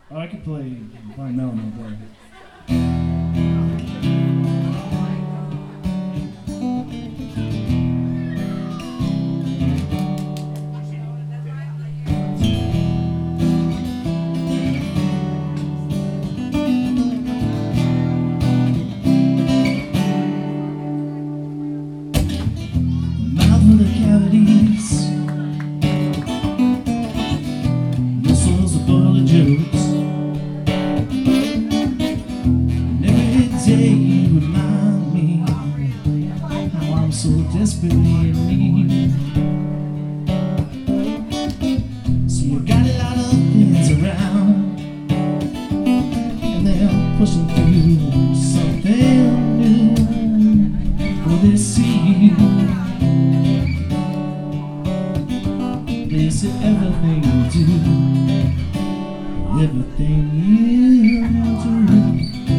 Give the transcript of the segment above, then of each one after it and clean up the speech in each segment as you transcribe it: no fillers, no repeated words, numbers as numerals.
Oh, I could play Melon all day. Mouth full of cavities, whistles a bowl of jokes. And every day you remind me how I'm so desperately in need. So you got a lot of things around, and they're pushing through something new. Will they see you? Is it everything you do? Everything you do.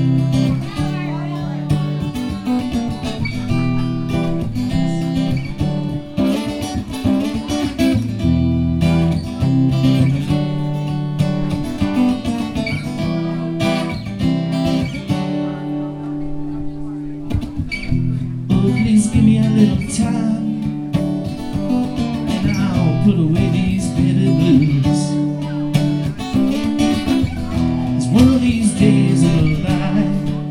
Oh, please give me a little time, and I'll put away these bitter blues. 'Cause one of these days it'll lie,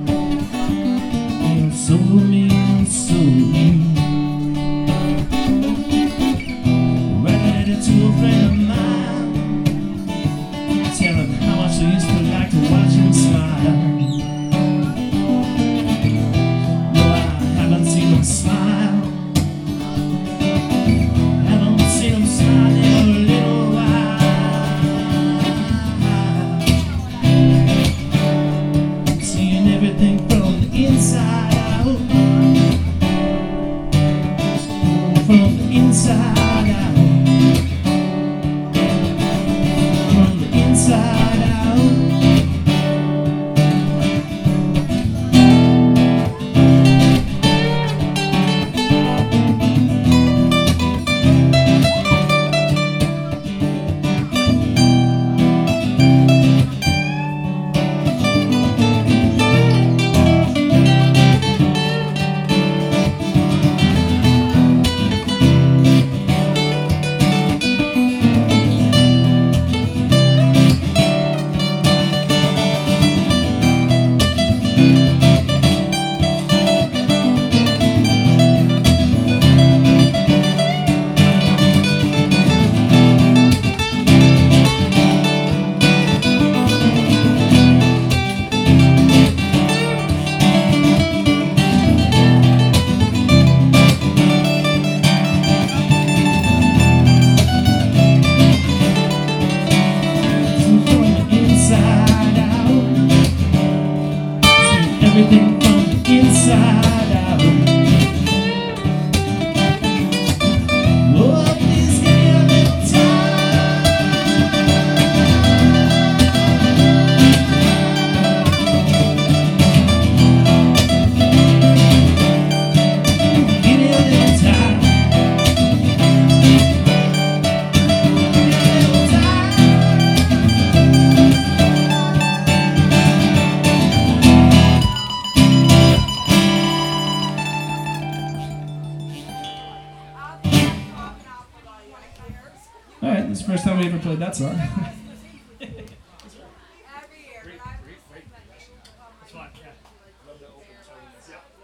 and so mean, so you. Write it to a friend of mine, tell him how much I used to like to watch him smile. Smile. Haven't seen him smile in a little while. Seeing everything from the inside out. From the inside out. From the inside out. Everything from the inside out. Oh, please give me a little time. Give me a little time. Give me a little time. Alright, this is the first time we ever played that song. Every year, but I was like, It's fine, yeah. Love the open, so, yeah.